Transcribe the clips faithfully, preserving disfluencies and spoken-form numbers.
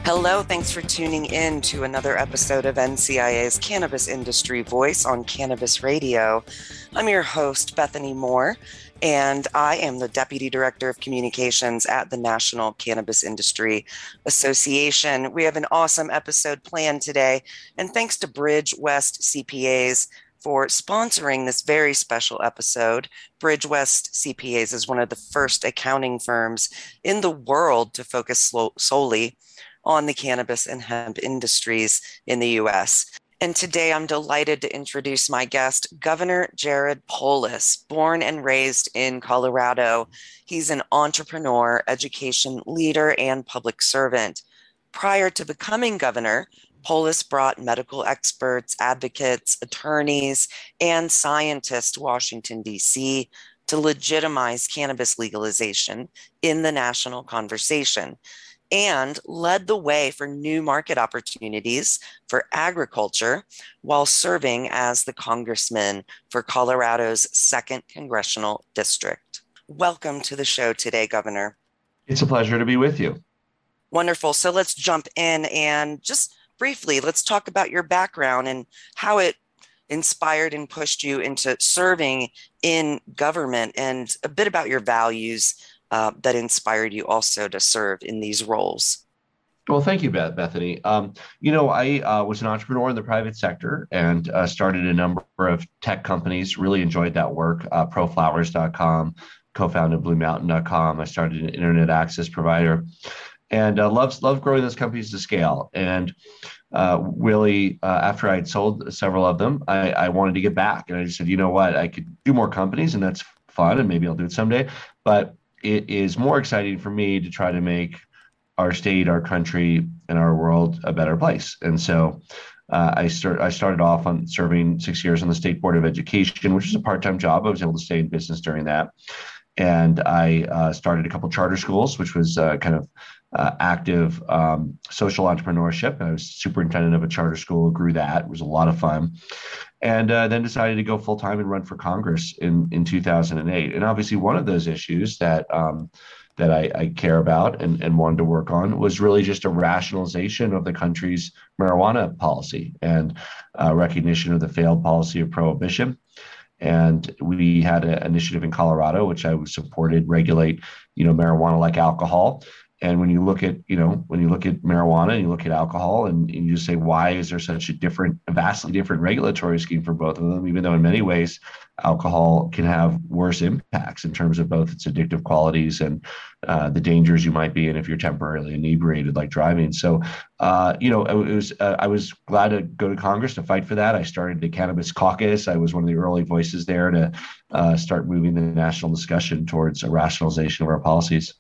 Hello, thanks for tuning in to another episode of N C I A's Cannabis Industry Voice on Cannabis Radio. I'm your host, Bethany Moore, and I am the Deputy Director of Communications at the National Cannabis Industry Association. We have an awesome episode planned today, and thanks to Bridge West C P As for sponsoring this very special episode. Bridge West C P As is one of the first accounting firms in the world to focus slow, solely on the cannabis and hemp industries in the U S. And today I'm delighted to introduce my guest, Governor Jared Polis, born and raised in Colorado. He's an entrepreneur, education leader, and public servant. Prior to becoming governor, Polis brought medical experts, advocates, attorneys, and scientists to Washington, D C to legitimize cannabis legalization in the national conversation, and led the way for new market opportunities for agriculture while serving as the congressman for Colorado's second congressional district. Welcome to the show today, Governor. It's a pleasure to be with you. Wonderful. So let's jump in and just briefly, let's talk about your background and how it inspired and pushed you into serving in government, and a bit about your values Uh, that inspired you also to serve in these roles. Well, thank you, Beth, Bethany. Um, you know, I uh, was an entrepreneur in the private sector and uh, started a number of tech companies, really enjoyed that work, uh, pro flowers dot com, co-founded blue mountain dot com. I started an internet access provider and uh, loved, loved growing those companies to scale. And uh, really, uh, after I'd sold several of them, I, I wanted to get back. And I just said, you know what, I could do more companies and that's fun and maybe I'll do it someday. But it is more exciting for me to try to make our state, our country, and our world a better place. And so uh, I, start, I started off on serving six years on the State Board of Education, which is a part-time job. I was able to stay in business during that. And I uh, started a couple charter schools, which was uh, kind of uh, active um, social entrepreneurship. I was superintendent of a charter school, grew that. It was a lot of fun. And uh, then decided to go full-time and run for Congress in, in two thousand eight. And obviously one of those issues that um, that I, I care about and, and wanted to work on was really just a rationalization of the country's marijuana policy and uh, recognition of the failed policy of prohibition. And we had an initiative in Colorado, which I supported, regulate, you know, marijuana like alcohol. And when you look at, you know, when you look at marijuana and you look at alcohol and, and you say, why is there such a different, a vastly different regulatory scheme for both of them, even though in many ways alcohol can have worse impacts in terms of both its addictive qualities and uh, the dangers you might be in if you're temporarily inebriated, like driving. So, uh, you know, it was uh, I was glad to go to Congress to fight for that. I started the Cannabis Caucus. I was one of the early voices there to uh, start moving the national discussion towards a rationalization of our policies.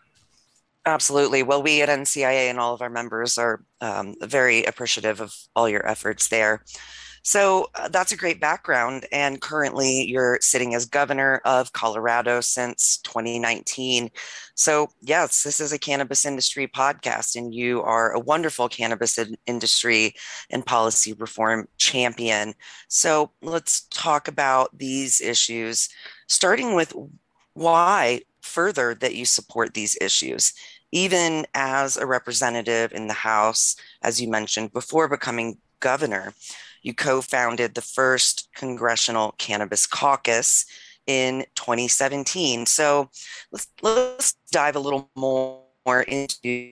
Absolutely. Well, we at N C I A and all of our members are um, very appreciative of all your efforts there. So uh, that's a great background. And currently you're sitting as governor of Colorado since twenty nineteen. So yes, this is a cannabis industry podcast, and you are a wonderful cannabis in- industry and policy reform champion. So let's talk about these issues, starting with why further that you support these issues. Even as a representative in the House, as you mentioned, before becoming governor, you co-founded the first Congressional Cannabis Caucus in twenty seventeen. So let's, let's dive a little more into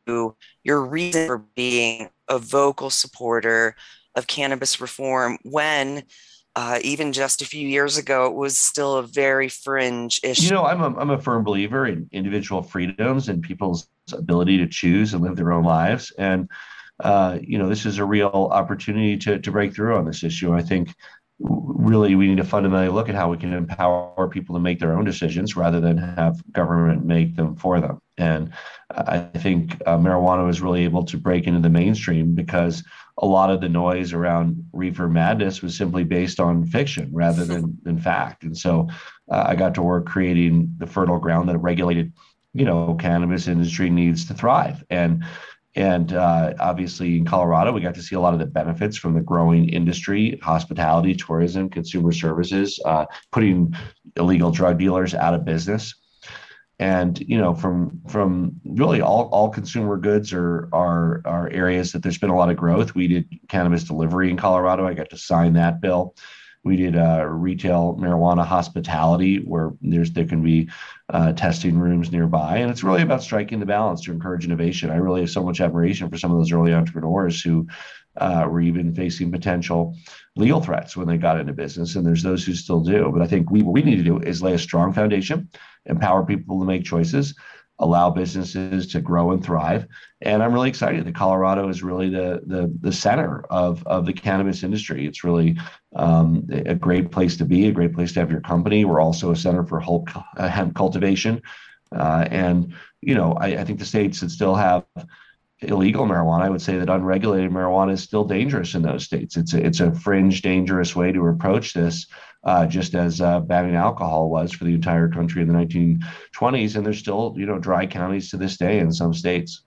your reason for being a vocal supporter of cannabis reform when Uh, even just a few years ago, it was still a very fringe issue. You know, I'm a, I'm a firm believer in individual freedoms and people's ability to choose and live their own lives. And, uh, you know, this is a real opportunity to, to break through on this issue. I think really we need to fundamentally look at how we can empower people to make their own decisions rather than have government make them for them. And I think uh, marijuana was really able to break into the mainstream because a lot of the noise around reefer madness was simply based on fiction rather than, than fact. And so uh, I got to work creating the fertile ground that a regulated, you know, cannabis industry needs to thrive. And And uh, obviously in Colorado, we got to see a lot of the benefits from the growing industry, hospitality, tourism, consumer services, uh, putting illegal drug dealers out of business. And you know, from from really all, all consumer goods are are are areas that there's been a lot of growth. We did cannabis delivery in Colorado. I got to sign that bill. We did uh, retail marijuana hospitality, where there's there can be uh, testing rooms nearby, and it's really about striking the balance to encourage innovation. I really have so much admiration for some of those early entrepreneurs who uh, were even facing potential legal threats when they got into business, and there's those who still do. But I think we what we need to do is lay a strong foundation, empower people to make choices, allow businesses to grow and thrive. And I'm really excited that Colorado is really the the, the center of, of the cannabis industry. It's really um, a great place to be, a great place to have your company. We're also a center for hemp cultivation. Uh, and, you know, I, I think the states that still have illegal marijuana, I would say that unregulated marijuana is still dangerous in those states. It's a, it's a fringe, dangerous way to approach this, uh, just as uh, banning alcohol was for the entire country in the nineteen twenties. And there's still, you know, dry counties to this day in some states.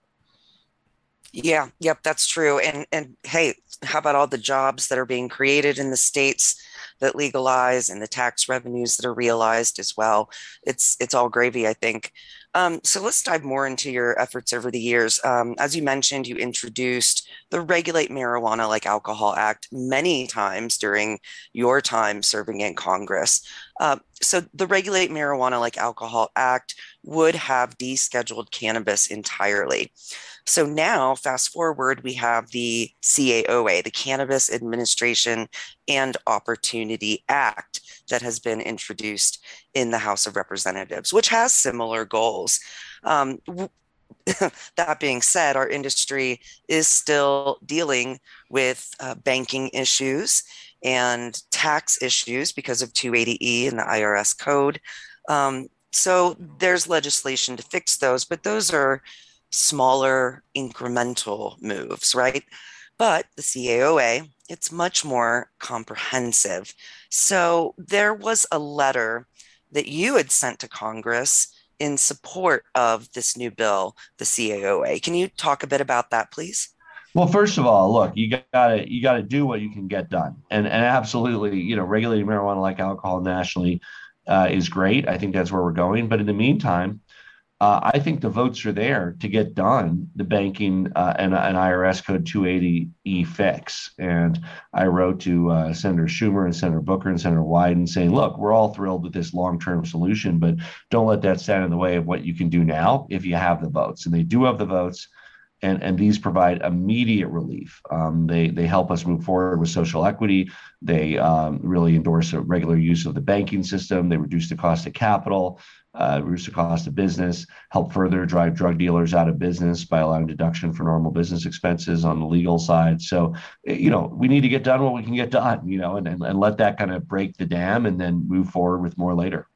Yeah, yep, that's true. And and hey, how about all the jobs that are being created in the states that legalize and the tax revenues that are realized as well? It's it's all gravy, I think. Um, so let's dive more into your efforts over the years. Um, as you mentioned, you introduced the Regulate Marijuana Like Alcohol Act many times during your time serving in Congress. Uh, so the Regulate Marijuana Like Alcohol Act would have descheduled cannabis entirely. So now, fast forward, we have the C A O A, the Cannabis Administration and Opportunity Act, that has been introduced in the House of Representatives, which has similar goals. Um, that being said, our industry is still dealing with uh, banking issues and tax issues because of two eighty E and the I R S code. Um, so there's legislation to fix those, but those are smaller incremental moves, right? But the C A O A, it's much more comprehensive. So there was a letter that you had sent to Congress in support of this new bill, the C A O A. Can you talk a bit about that, please? Well, first of all, look, you gotta you gotta do what you can get done, and and absolutely, you know, regulating marijuana like alcohol nationally uh, is great. I think that's where we're going. But in the meantime, Uh, I think the votes are there to get done the banking uh, and an I R S code two eighty E fix. And I wrote to uh, Senator Schumer and Senator Booker and Senator Wyden saying, look, we're all thrilled with this long-term solution, but don't let that stand in the way of what you can do now if you have the votes. And they do have the votes. And, and these provide immediate relief. Um, they they help us move forward with social equity. They um, really endorse a regular use of the banking system. They reduce the cost of capital, uh, reduce the cost of business, help further drive drug dealers out of business by allowing deduction for normal business expenses on the legal side. So, you know, we need to get done what we can get done, you know, and, and, and let that kind of break the dam and then move forward with more later.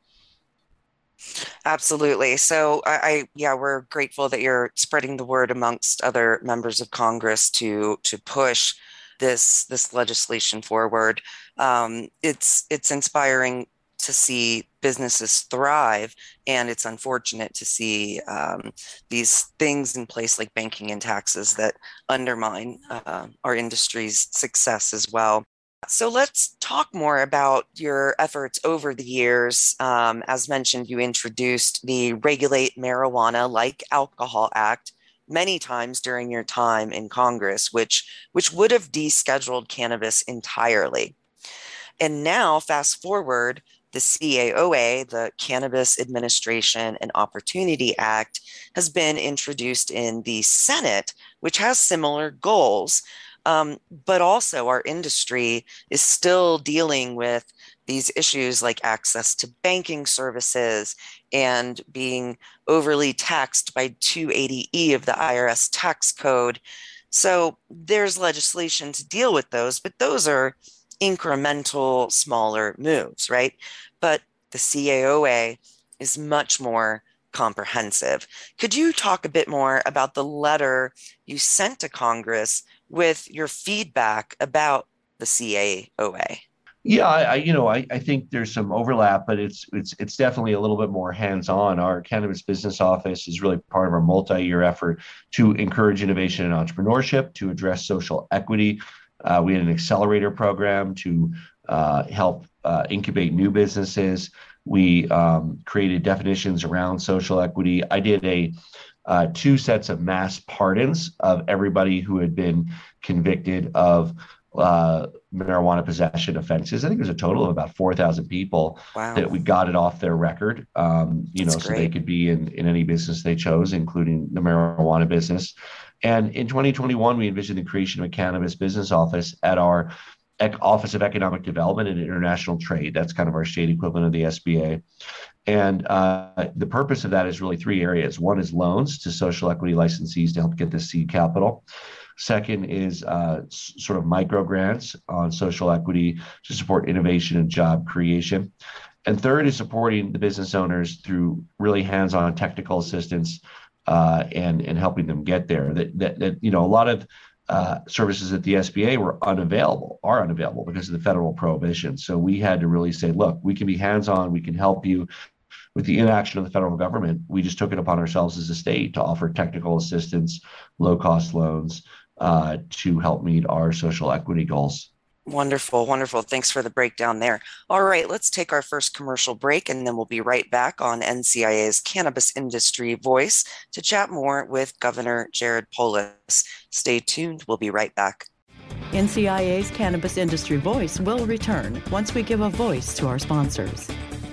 Absolutely. So I, I yeah, we're grateful that you're spreading the word amongst other members of Congress to to push this this legislation forward. Um, it's it's inspiring to see businesses thrive, and it's unfortunate to see um, these things in place like banking and taxes that undermine uh, our industry's success as well. So let's talk more about your efforts over the years. Um, as mentioned, you introduced the Regulate Marijuana Like Alcohol Act many times during your time in Congress, which, which would have descheduled cannabis entirely. And now, fast forward, the C A O A, the Cannabis Administration and Opportunity Act, has been introduced in the Senate, which has similar goals. Um, but also, our industry is still dealing with these issues like access to banking services and being overly taxed by two eighty E of the I R S tax code. So there's legislation to deal with those, but those are incremental, smaller moves, right? But the C A O A is much more comprehensive. Could you talk a bit more about the letter you sent to Congress with your feedback about the C A O A? Yeah, I, I you know I, I think there's some overlap, but it's it's it's definitely a little bit more hands-on. Our cannabis business office is really part of our multi-year effort to encourage innovation and entrepreneurship, to address social equity. Uh, we had an accelerator program to uh, help uh, incubate new businesses. We um, created definitions around social equity. I did a uh, two sets of mass pardons of everybody who had been convicted of uh, marijuana possession offenses. I think there's a total of about four thousand people Wow, that we got it off their record, um, you that's know, so they great. could be in, in any business they chose, including the marijuana business. And in twenty twenty-one, we envisioned the creation of a cannabis business office at our Office of Economic Development and International Trade. That's kind of our state equivalent of the S B A. And uh, the purpose of that is really three areas. One is loans to social equity licensees to help get the seed capital. Second is uh, s- sort of micro grants on social equity to support innovation and job creation. And third is supporting the business owners through really hands-on technical assistance uh, and and helping them get there. That that, that you know a lot of uh, services at the S B A were unavailable, are unavailable because of the federal prohibition. So we had to really say, look, we can be hands-on, we can help you with the inaction of the federal government. We just took it upon ourselves as a state to offer technical assistance, low-cost loans uh, to help meet our social equity goals. Wonderful, wonderful. Thanks for the breakdown there. All right, let's take our first commercial break and then we'll be right back on N C I A's Cannabis Industry Voice to chat more with Governor Jared Polis. Stay tuned. We'll be right back. N C I A's Cannabis Industry Voice will return once we give a voice to our sponsors.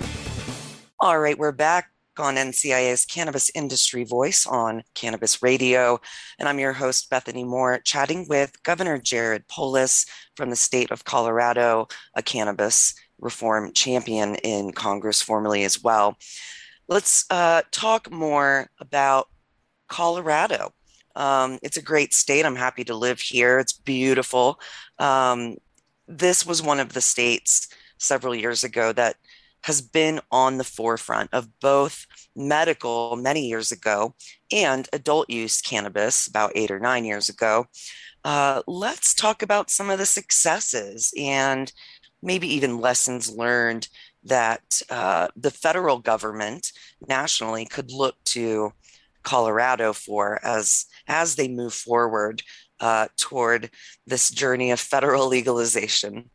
All right, we're back on N C I A's Cannabis Industry Voice on Cannabis Radio. And I'm your host, Bethany Moore, chatting with Governor Jared Polis from the state of Colorado, a cannabis reform champion in Congress formerly as well. Let's uh, talk more about Colorado. Um, it's a great state. I'm happy to live here. It's beautiful. Um, this was one of the states several years ago that has been on the forefront of both medical many years ago and adult use cannabis about eight or nine years ago. Uh, let's talk about some of the successes and maybe even lessons learned that uh, the federal government nationally could look to Colorado for as as they move forward uh, toward this journey of federal legalization.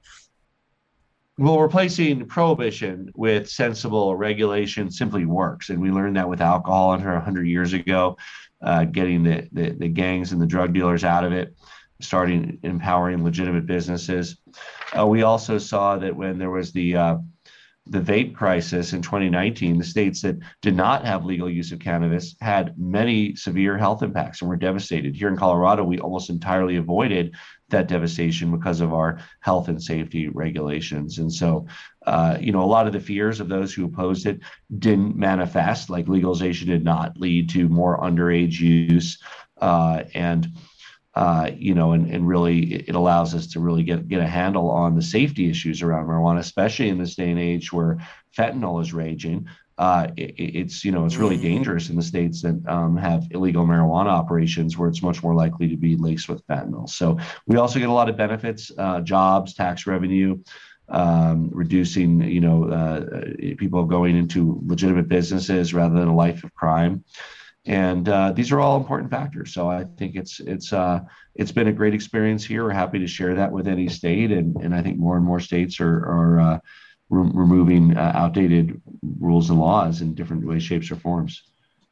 Well, replacing prohibition with sensible regulation simply works. And we learned that with alcohol under one hundred years ago, uh, getting the, the, the gangs and the drug dealers out of it, starting empowering legitimate businesses. Uh, we also saw that when there was the uh, the vape crisis in twenty nineteen, the states that did not have legal use of cannabis had many severe health impacts and were devastated. Here in Colorado, we almost entirely avoided that devastation because of our health and safety regulations. And so, uh, you know, a lot of the fears of those who opposed it didn't manifest, like legalization did not lead to more underage use. Uh, and uh, you know, and, and really it allows us to really get, get a handle on the safety issues around marijuana, especially in this day and age where fentanyl is raging. Uh, it, it's, you know, it's really dangerous in the states that um, have illegal marijuana operations where it's much more likely to be laced with fentanyl. So we also get a lot of benefits, uh, jobs, tax revenue, um, reducing, you know, uh, people going into legitimate businesses rather than a life of crime. And uh, these are all important factors. So I think it's it's uh, it's been a great experience here. We're happy to share that with any state, and and I think more and more states are are uh, re- removing uh, outdated rules and laws in different ways, shapes, or forms.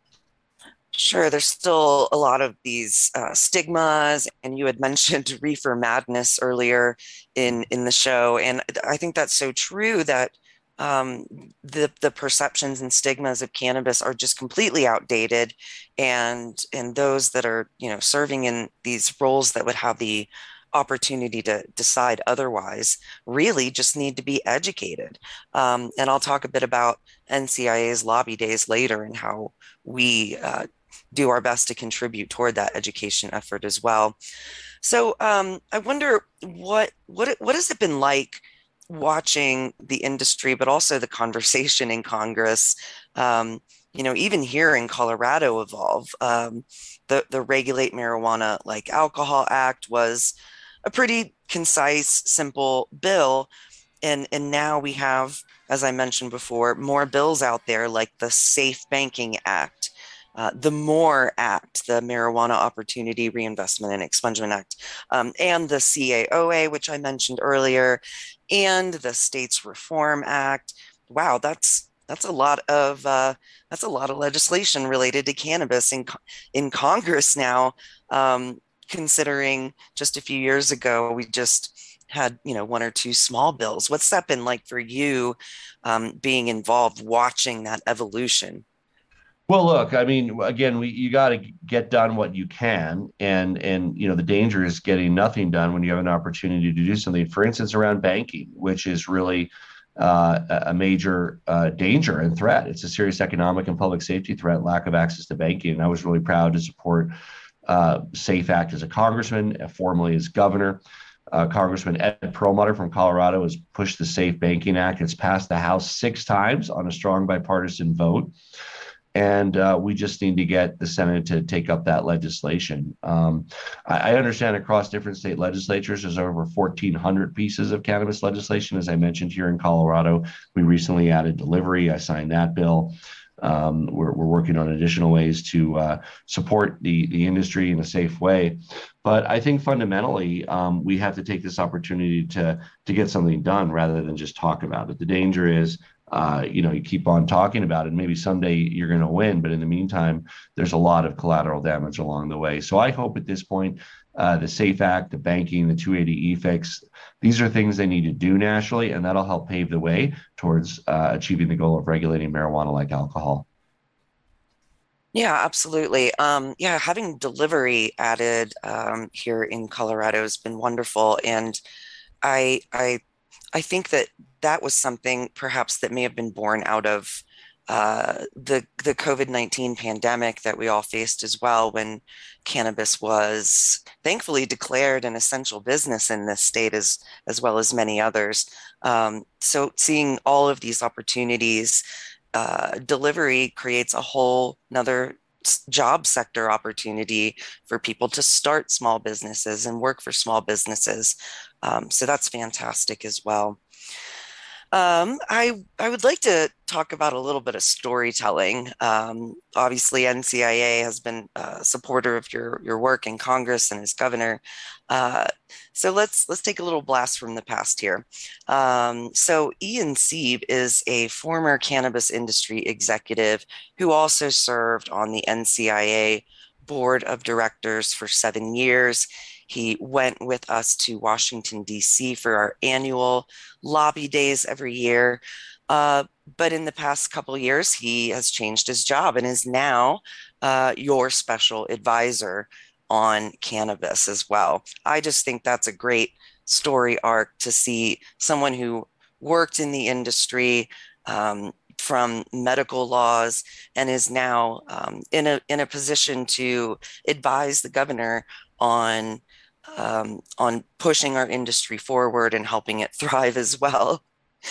Sure, there's still a lot of these uh, stigmas, and you had mentioned reefer madness earlier in in the show, and I think that's so true that um, the the perceptions and stigmas of cannabis are just completely outdated, and and those that are you know serving in these roles that would have the opportunity to decide otherwise really just need to be educated. Um, and I'll talk a bit about N C I A's lobby days later and how we uh, do our best to contribute toward that education effort as well. So um, I wonder what what what has it been like watching the industry, but also the conversation in Congress. Um, you know, even here in Colorado, evolve. Um, the the Regulate Marijuana Like Alcohol Act was a pretty concise, simple bill, and and now we have, as I mentioned before, more bills out there like the Safe Banking Act, uh, the MORE Act, the Marijuana Opportunity Reinvestment and Expungement Act, um, and the C A O A, which I mentioned earlier, and the States Reform Act. Wow, that's that's a lot of uh, that's a lot of legislation related to cannabis in in Congress now. Um, considering just a few years ago, we just had, you know, one or two small bills. What's that been like for you, um, being involved, watching that evolution? Well, look, I mean, again, we you got to get done what you can, and and you know the danger is getting nothing done when you have an opportunity to do something. For instance, around banking, which is really uh, a major uh, danger and threat. It's a serious economic and public safety threat. Lack of access to banking, and I was really proud to support uh, SAFE Act as a congressman, uh, formerly as governor. Uh, Congressman Ed Perlmutter from Colorado has pushed the Safe Banking Act. It's passed the House six times on a strong bipartisan vote. And uh, we just need to get the Senate to take up that legislation. Um, I, I understand across different state legislatures, there's over fourteen hundred pieces of cannabis legislation. As I mentioned, here in Colorado, we recently added delivery. I signed that bill. Um, we're, we're working on additional ways to uh, support the, the industry in a safe way. But I think fundamentally, um, we have to take this opportunity to, to get something done rather than just talk about it. The danger is, uh, you know, you keep on talking about it. Maybe someday you're going to win, but in the meantime, there's a lot of collateral damage along the way. So I hope at this point, uh, the SAFE Act, the banking, the two eighty E fix, these are things they need to do nationally, and that'll help pave the way towards uh, achieving the goal of regulating marijuana like alcohol. Yeah, absolutely. Um, yeah, having delivery added, um, here in Colorado has been wonderful, and I I I think that that was something perhaps that may have been born out of uh, the the COVID nineteen pandemic that we all faced as well, when cannabis was thankfully declared an essential business in this state, as as well as many others. Um, so seeing all of these opportunities, uh, delivery creates a whole another job sector opportunity for people to start small businesses and work for small businesses. Um, so that's fantastic as well. Um, I I would like to talk about a little bit of storytelling. Um, obviously, N C I A has been a supporter of your your work in Congress and as governor. Uh, so let's let's take a little blast from the past here. Um, so Ian Sieb is a former cannabis industry executive who also served on the N C I A board of directors for seven years. He went with us to Washington, D C for our annual lobby days every year. Uh, but in the past couple of years, he has changed his job and is now uh, your special advisor on cannabis as well. I just think that's a great story arc to see someone who worked in the industry, um, from medical laws, and is now um, in a in a position to advise the governor on um, on pushing our industry forward and helping it thrive as well.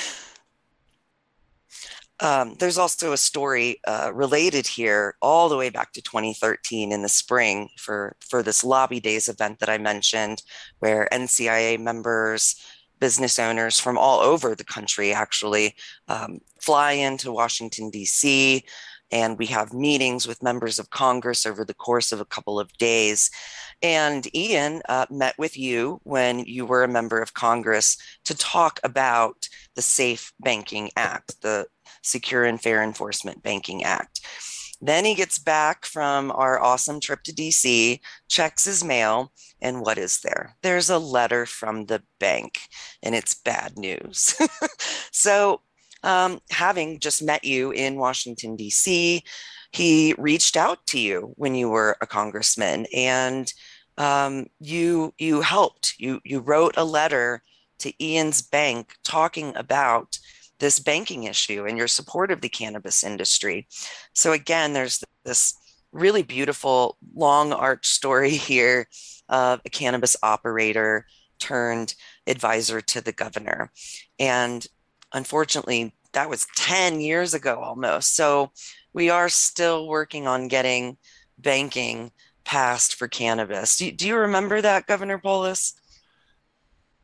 Um, there's also a story uh, related here all the way back to twenty thirteen in the spring for, for this Lobby Days event that I mentioned, where N C I A members, business owners from all over the country actually um, fly into Washington, D C, and we have meetings with members of Congress over the course of a couple of days. And Ian uh, met with you when you were a member of Congress to talk about the SAFE Banking Act, the Secure and Fair Enforcement Banking Act. Then he gets back from our awesome trip to D C, checks his mail, and what is there? There's a letter from the bank, and it's bad news. So, um, having just met you in Washington, D C, he reached out to you when you were a congressman, and um, you you helped. You you wrote a letter to Ian's bank talking about this banking issue and your support of the cannabis industry. So again, there's this really beautiful long arch story here of a cannabis operator turned advisor to the governor. And unfortunately, that was ten years ago almost. So we are still working on getting banking passed for cannabis. Do, do you remember that, Governor Polis?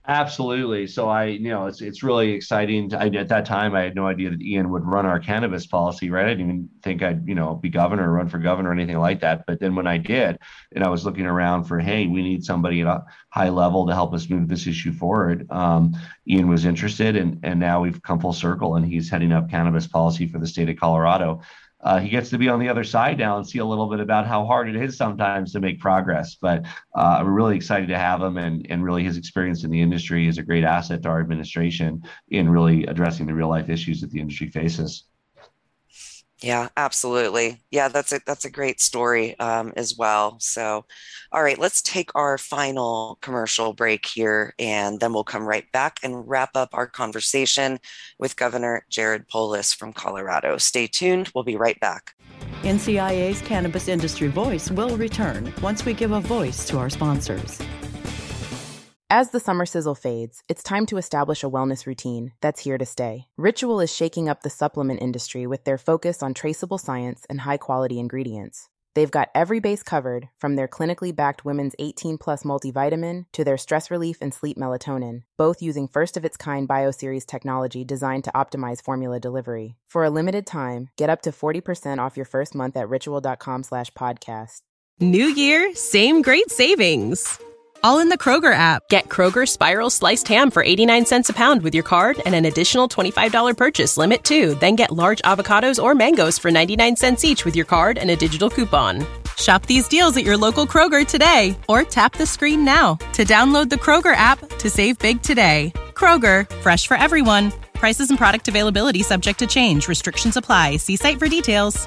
Absolutely. So I, you know, it's it's really exciting. To, I, at that time, I had no idea that Ian would run our cannabis policy, right? I didn't even think I'd, you know, be governor or run for governor or anything like that. But then when I did, and I was looking around for, hey, we need somebody at a high level to help us move this issue forward. Um, Ian was interested, and and now we've come full circle, and he's heading up cannabis policy for the state of Colorado. Uh, he gets to be on the other side now and see a little bit about how hard it is sometimes to make progress. But uh, we're really excited to have him, and, and really his experience in the industry is a great asset to our administration in really addressing the real life issues that the industry faces. Yeah, absolutely. Yeah, that's a that's a great story um, as well. So, all right, let's take our final commercial break here, and then we'll come right back and wrap up our conversation with Governor Jared Polis from Colorado. Stay tuned. We'll be right back. N C I A's Cannabis Industry Voice will return once we give a voice to our sponsors. As the summer sizzle fades, it's time to establish a wellness routine that's here to stay. Ritual is shaking up the supplement industry with their focus on traceable science and high-quality ingredients. They've got every base covered, from their clinically backed women's eighteen plus multivitamin to their stress relief and sleep melatonin, both using first-of-its-kind BioSeries technology designed to optimize formula delivery. For a limited time, get up to forty percent off your first month at ritual.com slash podcast. New year, same great savings. All in the Kroger app. Get Kroger Spiral Sliced Ham for eighty-nine cents a pound with your card and an additional twenty-five dollars purchase limit too. Then get large avocados or mangoes for ninety-nine cents each with your card and a digital coupon. Shop these deals at your local Kroger today, or tap the screen now to download the Kroger app to save big today. Kroger, fresh for everyone. Prices and product availability subject to change. Restrictions apply. See site for details.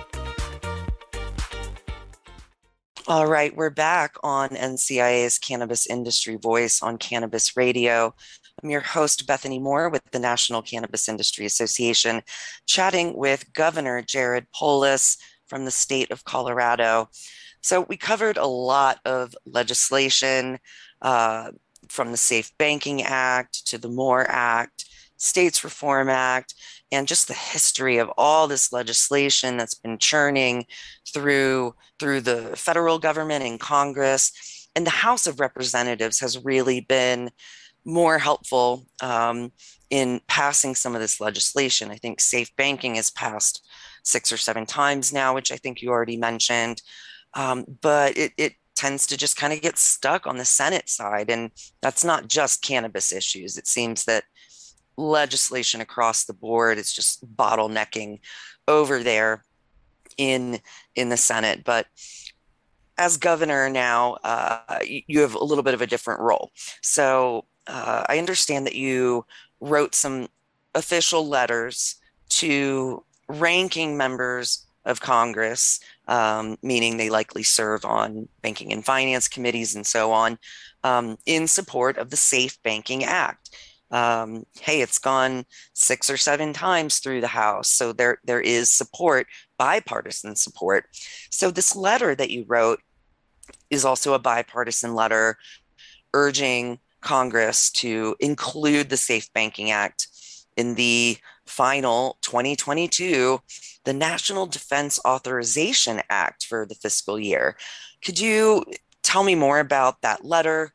All right, we're back on N C I A's Cannabis Industry Voice on Cannabis Radio. I'm your host, Bethany Moore, with the National Cannabis Industry Association, chatting with Governor Jared Polis from the state of Colorado. So we covered a lot of legislation, uh, from the Safe Banking Act to the MORE Act, States Reform Act, and just the history of all this legislation that's been churning through through the federal government and Congress. And the House of Representatives has really been more helpful um, in passing some of this legislation. I think safe banking has passed six or seven times now, which I think you already mentioned. Um, but it, it tends to just kind of get stuck on the Senate side. And that's not just cannabis issues. It seems that legislation across the board is just bottlenecking over there in in the Senate. But as governor now, uh, you have a little bit of a different role. So uh, I understand that you wrote some official letters to ranking members of Congress, um, meaning they likely serve on banking and finance committees and so on, um, in support of the Safe Banking Act. Um, hey, it's gone six or seven times through the House, so there there is support, bipartisan support. So this letter that you wrote is also a bipartisan letter urging Congress to include the Safe Banking Act in the final twenty twenty-two, the National Defense Authorization Act for the fiscal year. Could you tell me more about that letter?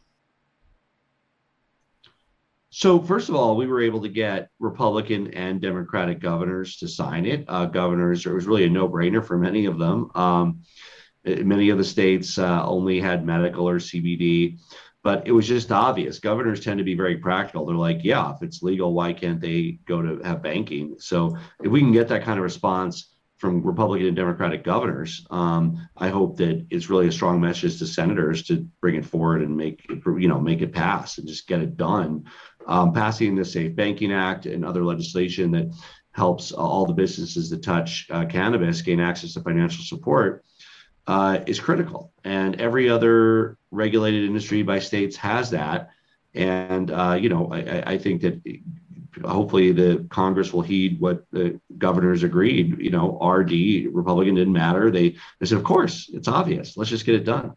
So first of all, we were able to get Republican and Democratic governors to sign it. Uh, governors, it was really a no-brainer for many of them. Um, many of the states uh, only had medical or C B D, but it was just obvious. Governors tend to be very practical. They're like, yeah, if it's legal, why can't they go to have banking? So if we can get that kind of response from Republican and Democratic governors, um, I hope that it's really a strong message to senators to bring it forward and make it, you know, make it pass and just get it done. Um, passing the Safe Banking Act and other legislation that helps uh, all the businesses that touch uh, cannabis gain access to financial support uh, is critical. And every other regulated industry by states has that. And, uh, you know, I, I think that hopefully the Congress will heed what the governors agreed. You know, R D, Republican, didn't matter. They, they said, of course, it's obvious. Let's just get it done.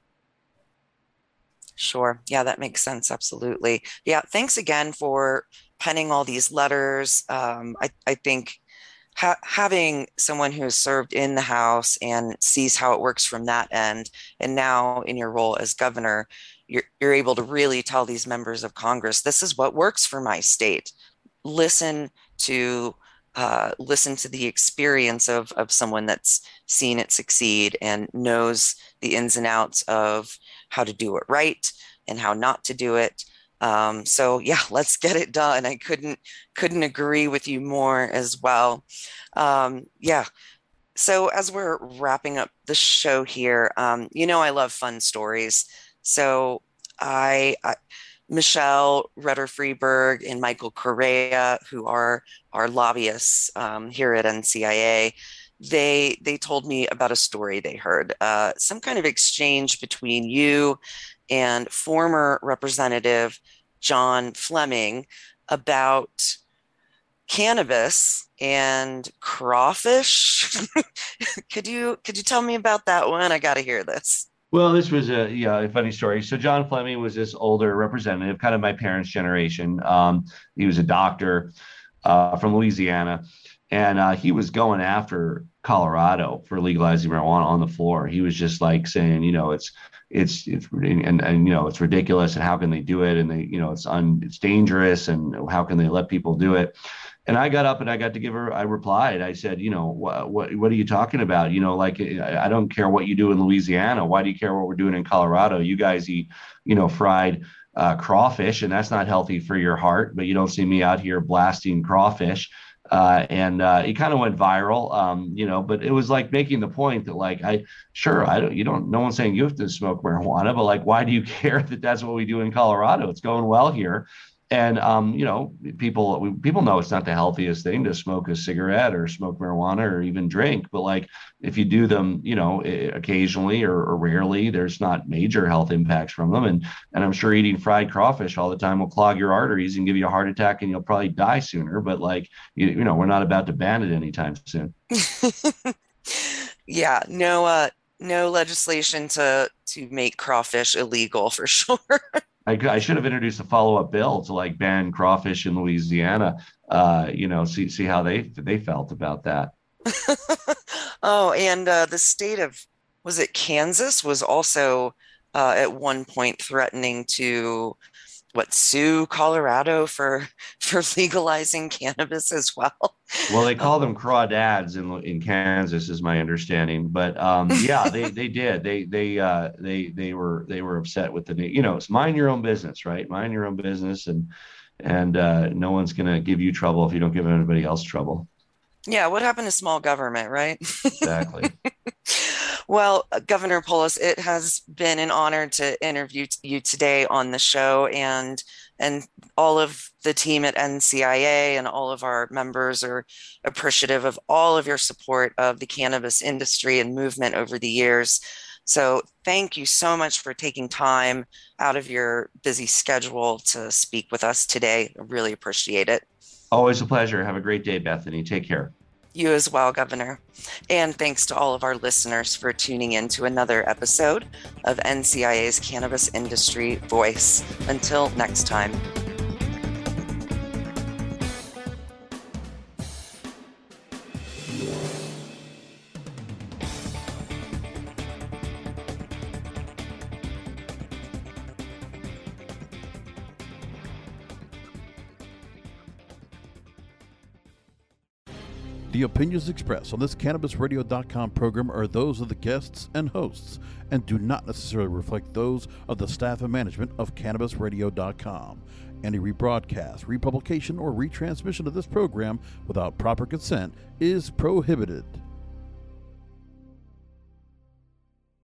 Sure. Yeah, that makes sense. Absolutely. Yeah. Thanks again for penning all these letters. Um, I, I think ha- having someone who has served in the House and sees how it works from that end, and now in your role as governor, you're, you're able to really tell these members of Congress, this is what works for my state. Listen to uh, listen to the experience of, of someone that's seen it succeed and knows the ins and outs of how to do it right and how not to do it. Um, so yeah, let's get it done. I couldn't couldn't agree with you more as well. Um, yeah. So as we're wrapping up the show here, um, you know I love fun stories. So I, I Michelle Rutter-Freeberg and Michael Correa, who are our lobbyists um, here at N C I A, they they told me about a story they heard, uh, some kind of exchange between you and former Representative John Fleming about cannabis and crawfish. could you could you tell me about that one? I got to hear this. Well, this was a yeah a funny story. So John Fleming was this older representative, kind of my parents' generation. Um, he was a doctor uh, from Louisiana, and uh, he was going after Colorado for legalizing marijuana on the floor. He was just like saying, you know, it's it's it's and, and you know it's ridiculous, and how can they do it? And they, you know, it's un it's dangerous, and how can they let people do it? And I got up and I got to give her, I replied, I said, you know, what, what, what are you talking about? You know, like, I don't care what you do in Louisiana. Why do you care what we're doing in Colorado? You guys eat, you know, fried uh, crawfish, and that's not healthy for your heart, but you don't see me out here blasting crawfish. Uh, and uh, it kind of went viral, um, you know, but it was like making the point that, like, I, sure, I don't, you don't, no one's saying you have to smoke marijuana, but like, why do you care that that's what we do in Colorado? It's going well here. And, um, you know, people people know it's not the healthiest thing to smoke a cigarette or smoke marijuana or even drink. But like, if you do them, you know, occasionally or, or rarely, there's not major health impacts from them. And and I'm sure eating fried crawfish all the time will clog your arteries and give you a heart attack, and you'll probably die sooner. But like, you, you know, we're not about to ban it anytime soon. Yeah, no, uh, no legislation to to make crawfish illegal for sure. I, I should have introduced a follow-up bill to like ban crawfish in Louisiana. Uh, you know, see see how they they felt about that. Oh, and uh, the state of, was it Kansas, was also uh, at one point threatening to what sue Colorado for for legalizing cannabis as well. Well, they call them crawdads in in Kansas, is my understanding. But um, yeah, they they did. They they uh, they they were they were upset with the, you know, it's mind your own business, right? Mind your own business, and and uh, no one's gonna give you trouble if you don't give anybody else trouble. Yeah, what happened to small government, right? Exactly. Well, Governor Polis, it has been an honor to interview you today on the show, and and all of the team at N C I A and all of our members are appreciative of all of your support of the cannabis industry and movement over the years. So thank you so much for taking time out of your busy schedule to speak with us today. I really appreciate it. Always a pleasure. Have a great day, Bethany. Take care. You as well, Governor. And thanks to all of our listeners for tuning in to another episode of N C I A's Cannabis Industry Voice. Until next time. The opinions expressed on this Cannabis Radio dot com program are those of the guests and hosts and do not necessarily reflect those of the staff and management of Cannabis Radio dot com. Any rebroadcast, republication, or retransmission of this program without proper consent is prohibited.